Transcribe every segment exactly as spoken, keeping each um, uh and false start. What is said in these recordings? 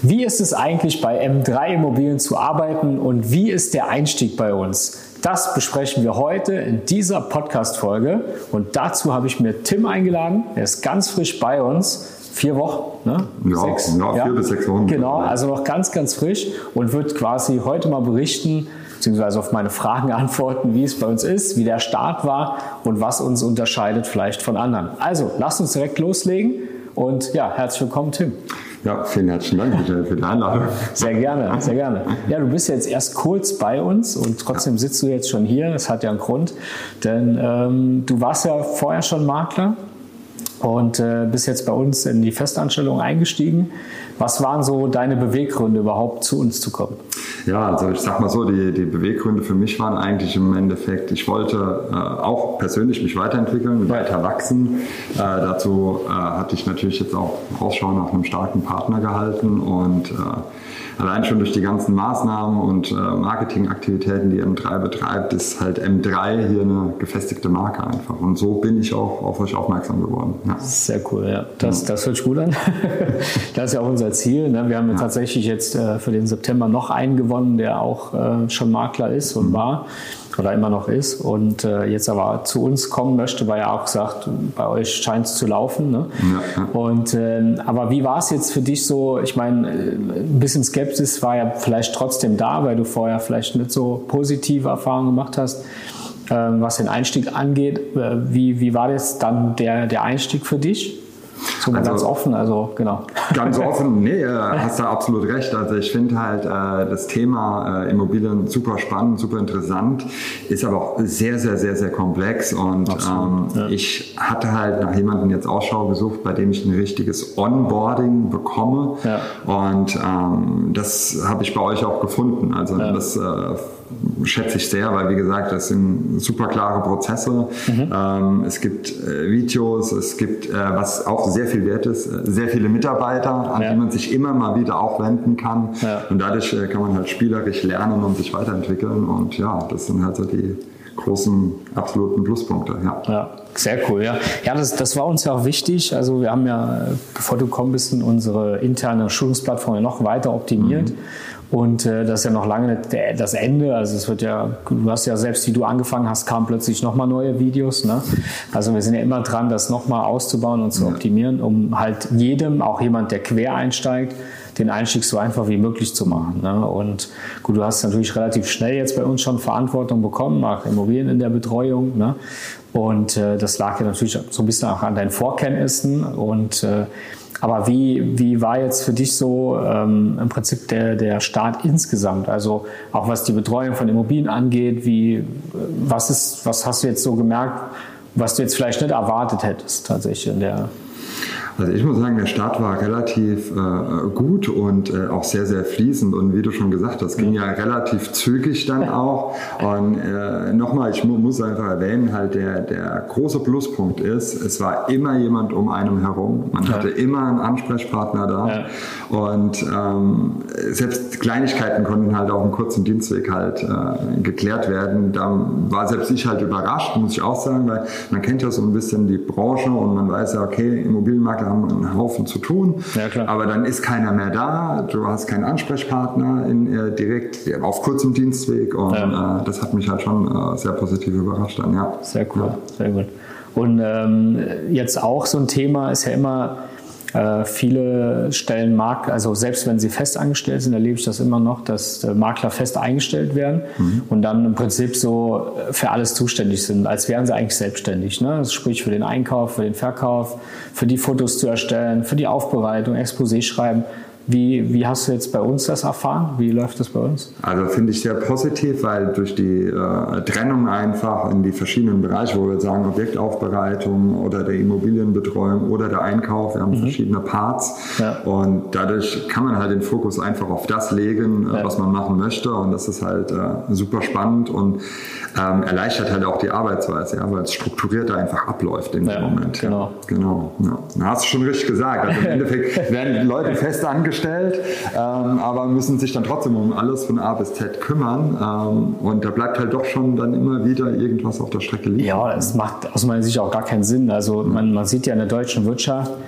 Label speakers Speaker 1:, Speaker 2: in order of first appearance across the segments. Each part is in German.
Speaker 1: Wie ist es eigentlich bei M drei Immobilien zu arbeiten und wie ist der Einstieg bei uns? Das besprechen wir heute in dieser Podcast-Folge und dazu habe ich mir Tim eingeladen. Er ist ganz frisch bei uns. Vier Wochen, ne?
Speaker 2: Ja, sechs, ja, vier ja. bis sechs Wochen.
Speaker 1: Genau, also noch ganz, ganz frisch und wird quasi heute mal berichten, beziehungsweise auf meine Fragen antworten, wie es bei uns ist, wie der Start war und was uns unterscheidet vielleicht von anderen. Also, lasst uns direkt loslegen und ja, herzlich willkommen, Tim.
Speaker 2: Ja, vielen herzlichen Dank für die Einladung.
Speaker 1: Sehr gerne, sehr gerne. Ja, du bist jetzt erst kurz bei uns und trotzdem sitzt du jetzt schon hier. Das hat ja einen Grund, denn ähm, du warst ja vorher schon Makler und äh, bist jetzt bei uns in die Festanstellung eingestiegen. Was waren so deine Beweggründe, überhaupt zu uns zu kommen?
Speaker 2: Ja, also ich sag mal so, die, die Beweggründe für mich waren eigentlich im Endeffekt, ich wollte äh, auch persönlich mich weiterentwickeln, weiter wachsen. Äh, dazu äh, hatte ich natürlich jetzt auch Ausschau nach einem starken Partner gehalten und äh, allein schon durch die ganzen Maßnahmen und äh, Marketingaktivitäten, die M drei betreibt, ist halt M drei hier eine gefestigte Marke einfach. Und so bin ich auch auf euch aufmerksam geworden. Ja.
Speaker 1: Sehr cool, ja. Das, das hört sich gut an. Das ist ja auch unser Ziel. Ne? Wir haben ja. tatsächlich jetzt äh, für den September noch einen gewonnen, der auch äh, schon Makler ist und mhm. war oder immer noch ist und äh, jetzt aber zu uns kommen möchte, weil er auch gesagt, bei euch scheint es zu laufen. Ne? Ja, ja. Und, äh, aber wie war es jetzt für dich so? Ich meine, ein bisschen Skepsis war ja vielleicht trotzdem da, weil du vorher vielleicht nicht so positive Erfahrungen gemacht hast, äh, was den Einstieg angeht. Äh, wie, wie war das dann der, der Einstieg für dich? So also, ganz offen, also genau.
Speaker 2: Ganz offen, nee, hast du absolut recht. Also ich finde halt äh, das Thema äh, Immobilien super spannend, super interessant, ist aber auch sehr, sehr, sehr, sehr komplex. Und ähm, ja. ich hatte halt nach jemandem jetzt Ausschau gesucht, bei dem ich ein richtiges Onboarding bekomme. Ja. Und ähm, das habe ich bei euch auch gefunden. Also ja. das äh, schätze ich sehr, weil wie gesagt, das sind super klare Prozesse. Mhm. Ähm, es gibt äh, Videos, es gibt, äh, was auch sehr viel wert ist, äh, sehr viele Mitarbeiter, an ja. die man sich immer mal wieder auch wenden kann. Ja. Und dadurch äh, kann man halt spielerisch lernen und sich weiterentwickeln. Und ja, das sind halt so die großen, absoluten Pluspunkte. Ja,
Speaker 1: ja sehr cool. Ja, ja das, das war uns ja auch wichtig. Also wir haben ja, bevor du gekommen bist, unsere interne Schulungsplattform ja noch weiter optimiert. Mhm. Und äh, das ist ja noch lange nicht der, das Ende. Also es wird ja, du hast ja selbst, wie du angefangen hast, kamen plötzlich nochmal neue Videos. Ne? Also wir sind ja immer dran, das nochmal auszubauen und zu ja. optimieren, um halt jedem, auch jemand, der quer einsteigt, den Einstieg so einfach wie möglich zu machen. Ne? Und gut, du hast natürlich relativ schnell jetzt bei uns schon Verantwortung bekommen, nach Immobilien in der Betreuung. Ne? Und äh, das lag ja natürlich so ein bisschen auch an deinen Vorkenntnissen. Und äh, aber wie, wie war jetzt für dich so ähm, im Prinzip der, der Start insgesamt? Also auch was die Betreuung von Immobilien angeht, wie, was ist, was hast du jetzt so gemerkt, was du jetzt vielleicht nicht erwartet hättest tatsächlich in der...
Speaker 2: Also ich muss sagen, der Start war relativ äh, gut und äh, auch sehr, sehr fließend und wie du schon gesagt hast, ging ja relativ zügig dann auch. Und äh, nochmal, ich mu- muss einfach erwähnen, halt der, der große Pluspunkt ist, es war immer jemand um einen herum. Man hatte ja. immer einen Ansprechpartner da ja. und ähm, selbst Kleinigkeiten konnten halt auf einem kurzen Dienstweg halt äh, geklärt werden. Da war selbst ich halt überrascht, muss ich auch sagen, weil man kennt ja so ein bisschen die Branche und man weiß ja, okay, Immobilienmarkt haben einen Haufen zu tun, ja, klar. aber dann ist keiner mehr da, du hast keinen Ansprechpartner in, äh, direkt auf kurzem Dienstweg und ja. äh, das hat mich halt schon äh, sehr positiv überrascht dann, ja.
Speaker 1: Sehr cool, ja. sehr gut. Und ähm, jetzt auch so ein Thema ist ja immer, äh, viele stellen Makler, also selbst wenn sie fest angestellt sind, erlebe ich das immer noch, dass äh, Makler fest eingestellt werden mhm. und dann im Prinzip so für alles zuständig sind, als wären sie eigentlich selbstständig. Ne? Also sprich für den Einkauf, für den Verkauf, für die Fotos zu erstellen, für die Aufbereitung, Exposé schreiben. Wie, wie hast du jetzt bei uns das erfahren? Wie läuft das bei uns?
Speaker 2: Also finde ich sehr positiv, weil durch die äh, Trennung einfach in die verschiedenen Bereiche, wo wir sagen Objektaufbereitung oder der Immobilienbetreuung oder der Einkauf, wir haben mhm. verschiedene Parts ja. und dadurch kann man halt den Fokus einfach auf das legen, ja. was man machen möchte und das ist halt äh, super spannend und ähm, erleichtert halt auch die Arbeitsweise, ja, weil es strukturierter einfach abläuft in dem ja, Moment.
Speaker 1: Genau.
Speaker 2: Ja. genau ja. Da hast du schon richtig gesagt. Also im Endeffekt werden Leute fest angestellt, ähm, aber müssen sich dann trotzdem um alles von A bis Z kümmern ähm, und da bleibt halt doch schon dann immer wieder irgendwas auf der Strecke liegen.
Speaker 1: Ja, es macht aus meiner Sicht auch gar keinen Sinn. Also man, man sieht ja in der deutschen Wirtschaft,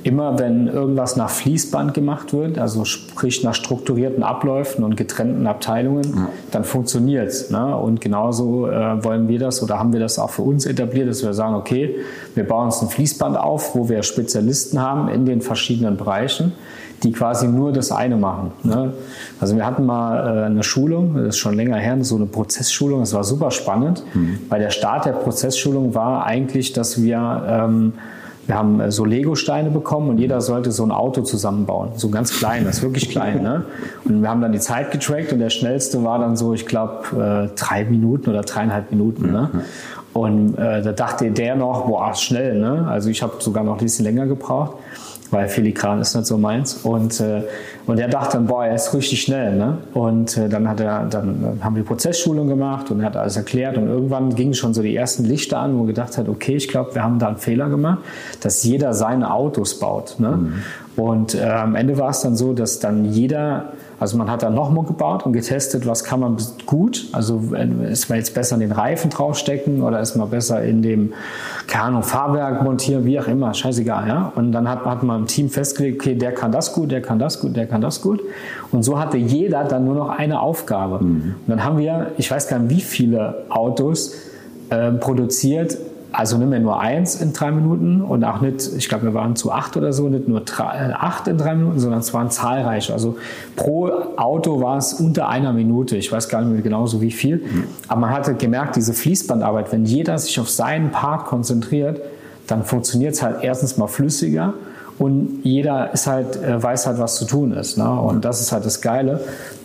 Speaker 1: immer wenn irgendwas nach Fließband gemacht wird, also sprich nach strukturierten Abläufen und getrennten Abteilungen, ja. dann funktioniert es. Ne? Und genauso äh, wollen wir das oder haben wir das auch für uns etabliert, dass wir sagen, okay, wir bauen uns ein Fließband auf, wo wir Spezialisten haben in den verschiedenen Bereichen, die quasi nur das eine machen. Ne? Also wir hatten mal äh, eine Schulung, das ist schon länger her, so eine Prozessschulung, das war super spannend, mhm. weil der Start der Prozessschulung war eigentlich, dass wir, ähm, wir haben äh, so Lego-Steine bekommen und jeder sollte so ein Auto zusammenbauen, so ganz klein, das ist wirklich klein. Ne? Und wir haben dann die Zeit getrackt und der schnellste war dann so, ich glaube, äh, drei Minuten oder dreieinhalb Minuten. Mhm. Ne? Und äh, da dachte der noch, boah, schnell, ne? Also ich habe sogar noch ein bisschen länger gebraucht, weil filigran ist nicht so meins. Und, äh, und er dachte dann, boah, er ist richtig schnell. Ne? Und äh, dann, hat er, dann haben wir Prozessschulung gemacht und er hat alles erklärt. Und irgendwann gingen schon so die ersten Lichter an, wo er gedacht hat, okay, ich glaube, wir haben da einen Fehler gemacht, dass jeder seine Autos baut. Ne? Mhm. Und äh, am Ende war es dann so, dass dann jeder, also man hat dann nochmal gebaut und getestet, was kann man gut, also ist man jetzt besser in den Reifen draufstecken oder ist man besser in dem, keine Ahnung, Fahrwerk montieren, wie auch immer, scheißegal, ja. Und dann hat, hat man im Team festgelegt, okay, der kann das gut, der kann das gut, der kann das gut. Und so hatte jeder dann nur noch eine Aufgabe. Mhm. Und dann haben wir, ich weiß gar nicht, wie viele Autos äh, produziert. Also nicht mehr nur eins in drei Minuten und auch nicht, ich glaube, wir waren zu acht oder so, nicht nur drei, acht in drei Minuten, sondern es waren zahlreiche. Also pro Auto war es unter einer Minute. Ich weiß gar nicht mehr genau so wie viel. Mhm. Aber man hatte gemerkt, diese Fließbandarbeit, wenn jeder sich auf seinen Part konzentriert, dann funktioniert es halt erstens mal flüssiger. Und jeder ist halt, weiß halt, was zu tun ist. Ne? Und das ist halt das Geile.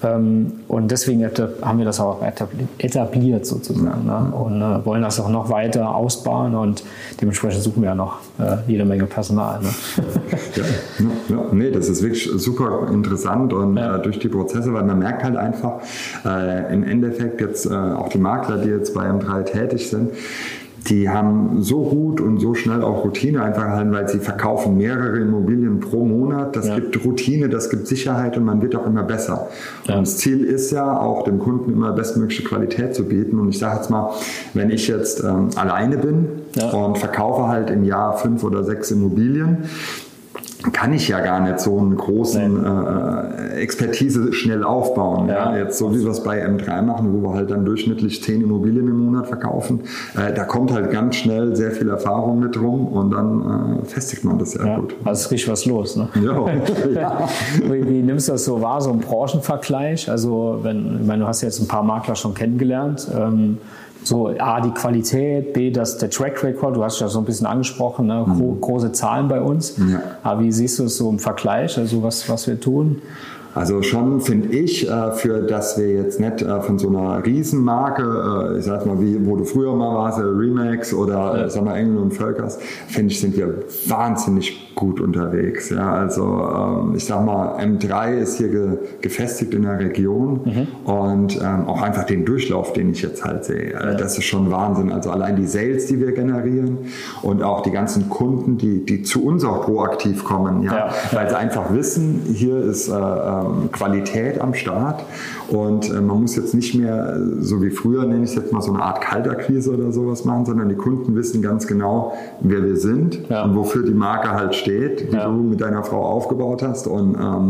Speaker 1: Und deswegen haben wir das auch etabliert sozusagen. Ne? Und wollen das auch noch weiter ausbauen. Und dementsprechend suchen wir ja noch jede Menge Personal. Ne?
Speaker 2: Ja, ja, nee, das ist wirklich super interessant. Und ja. durch die Prozesse, weil man merkt halt einfach, äh, im Endeffekt jetzt äh, auch die Makler, die jetzt bei M drei tätig sind, die haben so gut und so schnell auch Routine einfach gehalten, weil sie verkaufen mehrere Immobilien pro Monat. Das ja. gibt Routine, das gibt Sicherheit und man wird auch immer besser. Ja. Und das Ziel ist ja auch, dem Kunden immer bestmögliche Qualität zu bieten. Und ich sage jetzt mal, wenn ich jetzt ähm, alleine bin ja. und verkaufe halt im Jahr fünf oder sechs Immobilien, kann ich ja gar nicht so einen großen äh, Expertise schnell aufbauen. Ja. Ja. Jetzt so wie wir es bei M drei machen, wo wir halt dann durchschnittlich zehn Immobilien im Monat verkaufen. Äh, da kommt halt ganz schnell sehr viel Erfahrung mit rum und dann äh, festigt man das ja, ja gut.
Speaker 1: Also ist richtig was los. Ne? Ja. ja. Wie, wie nimmst du das so wahr, so ein Branchenvergleich? Also wenn, ich meine, du hast jetzt ein paar Makler schon kennengelernt. Ähm, So, A, die Qualität, B, das, der Track Record, du hast ja so ein bisschen angesprochen, ne? Gro- große Zahlen bei uns. Ja. Aber wie siehst du es so im Vergleich, also was, was wir tun?
Speaker 2: Also schon finde ich, äh, für dass wir jetzt nicht äh, von so einer Riesenmarke, äh, ich sag mal, wie wo du früher mal warst, äh, Remax oder ja. äh, sag mal Engel und Völkers, finde ich, sind wir wahnsinnig gut unterwegs. Ja, also ähm, ich sag mal, M drei ist hier ge- gefestigt in der Region mhm. und ähm, auch einfach den Durchlauf, den ich jetzt halt sehe, äh, ja. das ist schon Wahnsinn. Also allein die Sales, die wir generieren und auch die ganzen Kunden, die, die zu uns auch proaktiv kommen, ja, ja. weil sie einfach wissen, hier ist äh, Qualität am Start und äh, man muss jetzt nicht mehr, so wie früher, nenne ich es jetzt mal, so eine Art Kaltakquise oder sowas machen, sondern die Kunden wissen ganz genau, wer wir sind ja. und wofür die Marke halt steht, die ja. du mit deiner Frau aufgebaut hast und ähm,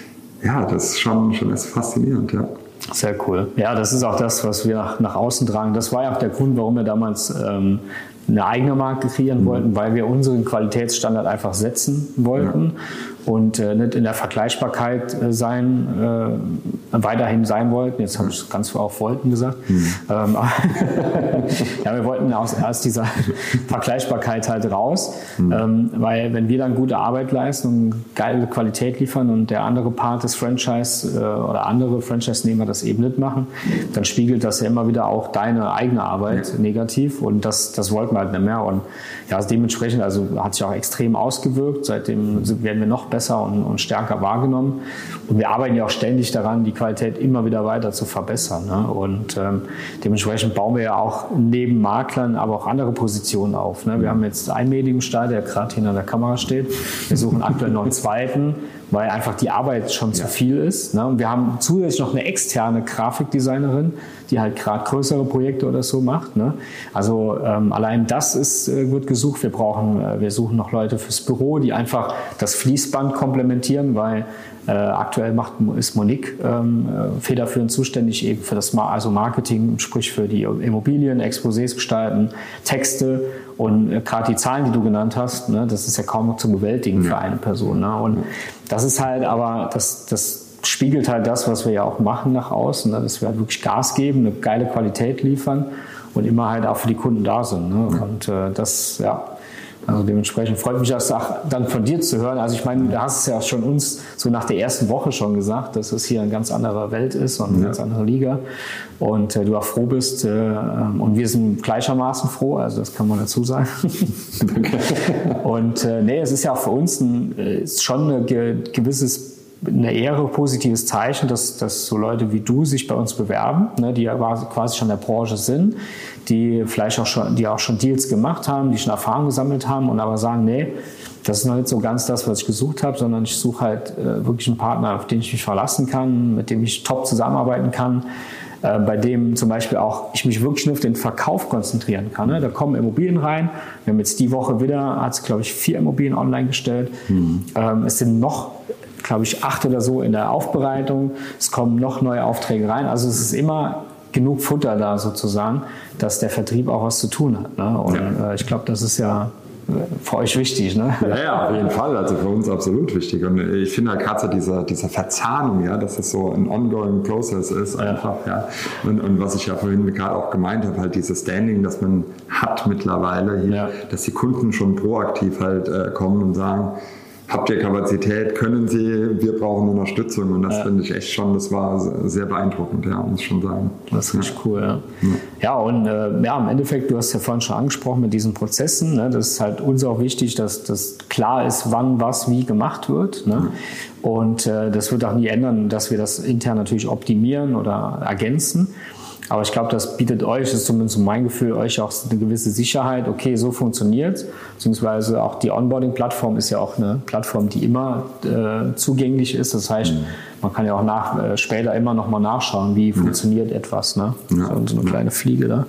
Speaker 2: ja, das ist schon, schon ist faszinierend, ja.
Speaker 1: Sehr cool. Ja, das ist auch das, was wir nach, nach außen tragen. Das war ja auch der Grund, warum wir damals ähm, eine eigene Marke kreieren mhm. wollten, weil wir unseren Qualitätsstandard einfach setzen wollten ja. und äh, nicht in der Vergleichbarkeit äh, sein, äh, weiterhin sein wollten. Jetzt habe ich ganz auf wollten gesagt. Mhm. Ähm, ja, wir wollten aus, aus dieser Vergleichbarkeit halt raus, mhm. ähm, weil wenn wir dann gute Arbeit leisten und geile Qualität liefern und der andere Part des Franchise äh, oder andere Franchise-Nehmer das eben nicht machen, dann spiegelt das ja immer wieder auch deine eigene Arbeit ja. negativ und das, das wollten wir halt nicht mehr. Und ja, also dementsprechend, also hat sich auch extrem ausgewirkt. Seitdem werden wir noch besser und, und stärker wahrgenommen. Und wir arbeiten ja auch ständig daran, die Qualität immer wieder weiter zu verbessern. Ne? Und ähm, dementsprechend bauen wir ja auch neben Maklern aber auch andere Positionen auf. Ne? Wir haben jetzt einen Medienstall, der gerade hinter der Kamera steht. Wir suchen aktuell noch einen zweiten. weil einfach die Arbeit schon ja. zu viel ist. Ne? Und wir haben zusätzlich noch eine externe Grafikdesignerin, die halt gerade größere Projekte oder so macht. Ne? Also ähm, allein das ist, äh, wird gesucht. Wir brauchen, äh, wir suchen noch Leute fürs Büro, die einfach das Fließband komplementieren, weil äh, aktuell macht, ist Monique ähm, federführend zuständig eben für das Ma- also Marketing, sprich für die Immobilien, Exposés gestalten, Texte und äh, gerade die Zahlen, die du genannt hast, ne, das ist ja kaum noch zu bewältigen ja. für eine Person. Ne? Und das ist halt aber, das, das spiegelt halt das, was wir ja auch machen nach außen, ne? Dass wir halt wirklich Gas geben, eine geile Qualität liefern und immer halt auch für die Kunden da sind. Ne? Ja. Und äh, das, ja, also dementsprechend freut mich das auch dann von dir zu hören. Also ich meine, du hast es ja schon uns so nach der ersten Woche schon gesagt, dass es hier eine ganz andere Welt ist und eine ja. ganz andere Liga und äh, du auch froh bist äh, und wir sind gleichermaßen froh, also das kann man dazu sagen. Und äh, nee, es ist ja auch für uns ein, ist schon ein ge- gewisses eine Ehre, positives Zeichen, dass, dass so Leute wie du sich bei uns bewerben, ne, die ja quasi schon in der Branche sind, die vielleicht auch schon, die auch schon Deals gemacht haben, die schon Erfahrung gesammelt haben und aber sagen, nee, das ist noch nicht so ganz das, was ich gesucht habe, sondern ich suche halt äh, wirklich einen Partner, auf den ich mich verlassen kann, mit dem ich top zusammenarbeiten kann, äh, bei dem zum Beispiel auch ich mich wirklich nur auf den Verkauf konzentrieren kann. Ne? Da kommen Immobilien rein. Wir haben jetzt die Woche wieder, hat es glaube ich vier Immobilien online gestellt. Mhm. Ähm, es sind noch glaube ich, acht oder so in der Aufbereitung. Es kommen noch neue Aufträge rein. Also es ist immer genug Futter da sozusagen, dass der Vertrieb auch was zu tun hat. Ne? Und ja. äh, ich glaube, das ist ja für euch wichtig. Ne?
Speaker 2: Ja, ja, auf jeden Fall. Also für uns absolut wichtig. Und ich finde halt gerade so diese, diese Verzahnung, ja, dass es so ein ongoing Process ist einfach. Ja. Ja. Und, und was ich ja vorhin gerade auch gemeint habe, halt dieses Standing, das man hat mittlerweile hier, ja. dass die Kunden schon proaktiv halt äh, kommen und sagen, habt ihr Kapazität, können Sie, wir brauchen Unterstützung und das ja. finde ich echt schon, das war sehr beeindruckend, ja, muss ich schon sagen.
Speaker 1: Das ist richtig ja. cool, ja. Ja, ja und äh, ja, im Endeffekt, du hast ja vorhin schon angesprochen mit diesen Prozessen, ne, das ist halt uns auch wichtig, dass das klar ist, wann was wie gemacht wird, ne? Ja. Und äh, das wird auch nie ändern, dass wir das intern natürlich optimieren oder ergänzen. Aber ich glaube, das bietet euch, das ist zumindest mein Gefühl, euch auch eine gewisse Sicherheit. Okay, so funktioniert es. Beziehungsweise auch die Onboarding-Plattform ist ja auch eine Plattform, die immer äh, zugänglich ist. Das heißt, mhm. man kann ja auch nach, äh, später immer noch mal nachschauen, wie funktioniert ja. etwas. Ne? Ja. So, so eine ja. kleine Fliege da.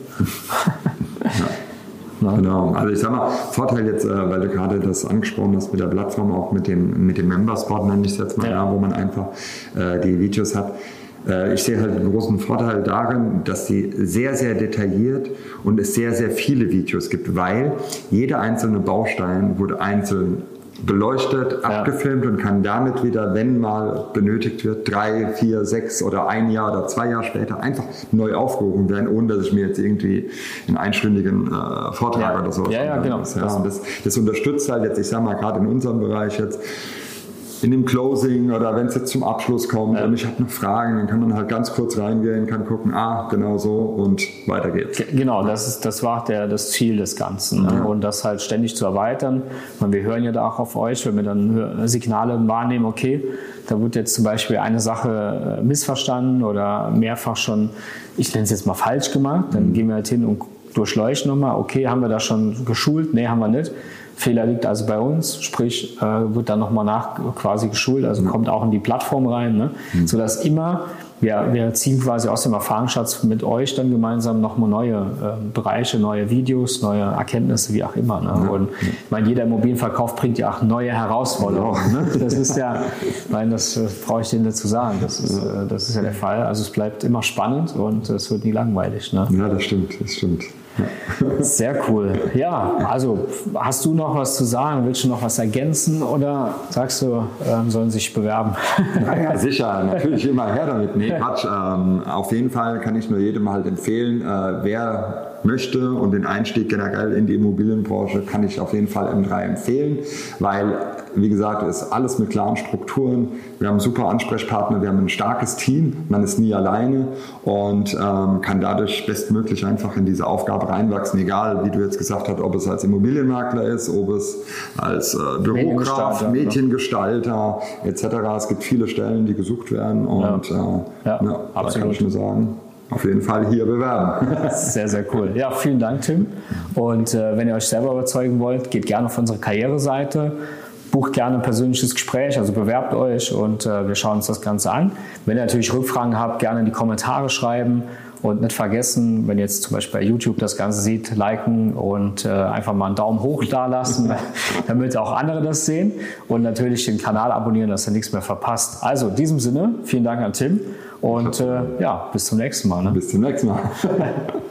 Speaker 2: Ja. Genau, also ich sag mal, Vorteil jetzt, äh, weil du gerade das angesprochen hast mit der Plattform, auch mit dem, mit dem Member-Spot, nenne ich es jetzt mal, ja. Ja, wo man einfach äh, die Videos hat. Ich sehe halt einen großen Vorteil darin, dass sie sehr, sehr detailliert und es sehr, sehr viele Videos gibt, weil jeder einzelne Baustein wurde einzeln beleuchtet, ja. abgefilmt und kann damit wieder, wenn mal benötigt wird, drei, vier, sechs oder ein Jahr oder zwei Jahre später einfach neu aufgehoben werden, ohne dass ich mir jetzt irgendwie einen einstündigen äh, Vortrag
Speaker 1: ja.
Speaker 2: oder so.
Speaker 1: Ja, ja, genau.
Speaker 2: Ja, und das, das unterstützt halt jetzt, ich sag mal, gerade in unserem Bereich jetzt, in dem Closing oder wenn es jetzt zum Abschluss kommt ja. und ich habe noch Fragen, dann kann man halt ganz kurz reingehen, kann gucken, ah, genau so und weiter geht's.
Speaker 1: Genau, das ist, das war der, das Ziel des Ganzen. Ne? Ja. Und das halt ständig zu erweitern. Und wir hören ja da auch auf euch, wenn wir dann Signale wahrnehmen, okay, da wird jetzt zum Beispiel eine Sache missverstanden oder mehrfach schon, ich nenne es jetzt mal falsch gemacht, dann mhm. gehen wir halt hin und durchleuchten nochmal, okay, haben wir da schon geschult? Nee, haben wir nicht. Fehler liegt also bei uns, sprich äh, wird dann nochmal nach quasi geschult, also kommt auch in die Plattform rein, ne? Mhm. Sodass immer, wir, wir ziehen quasi aus dem Erfahrungsschatz mit euch dann gemeinsam nochmal neue äh, Bereiche, neue Videos, neue Erkenntnisse, wie auch immer. Ne? Ja. Und ich meine, jeder Immobilienverkauf bringt ja auch neue Herausforderungen. Ne? Das ist ja, ich meine, das äh, brauche ich dir nicht zu sagen, das ist, äh, das ist ja der Fall. Also es bleibt immer spannend und es wird nie langweilig. Ne?
Speaker 2: Ja, das stimmt, das stimmt.
Speaker 1: Ja. Sehr cool. Ja, also hast du noch was zu sagen? Willst du noch was ergänzen oder sagst du, ähm, sollen sich bewerben?
Speaker 2: Ja, sicher, natürlich immer her damit. Nee, Quatsch. Ähm, auf jeden Fall kann ich nur jedem halt empfehlen, äh, wer möchte und den Einstieg generell in die Immobilienbranche kann ich auf jeden Fall M drei empfehlen, weil, wie gesagt, es ist alles mit klaren Strukturen. Wir haben super Ansprechpartner, wir haben ein starkes Team, man ist nie alleine und ähm, kann dadurch bestmöglich einfach in diese Aufgabe reinwachsen, egal wie du jetzt gesagt hast, ob es als Immobilienmakler ist, ob es als äh, Bürokraft, Mediengestalter et cetera. Es gibt viele Stellen, die gesucht werden und ja, äh, ja, ja, absolut. Da kann ich nur sagen, auf jeden Fall hier bewerben.
Speaker 1: Sehr, sehr cool. Ja, vielen Dank, Tim. Und äh, wenn ihr euch selber überzeugen wollt, geht gerne auf unsere Karriereseite. bucht gerne ein persönliches Gespräch, also bewerbt euch und äh, wir schauen uns das Ganze an. Wenn ihr natürlich Rückfragen habt, gerne in die Kommentare schreiben und nicht vergessen, wenn ihr jetzt zum Beispiel bei YouTube das Ganze seht, liken und äh, einfach mal einen Daumen hoch da lassen, damit auch andere das sehen und natürlich den Kanal abonnieren, dass ihr nichts mehr verpasst. Also in diesem Sinne, vielen Dank an Tim und äh, ja, bis zum nächsten Mal. Ne?
Speaker 2: Bis zum nächsten Mal.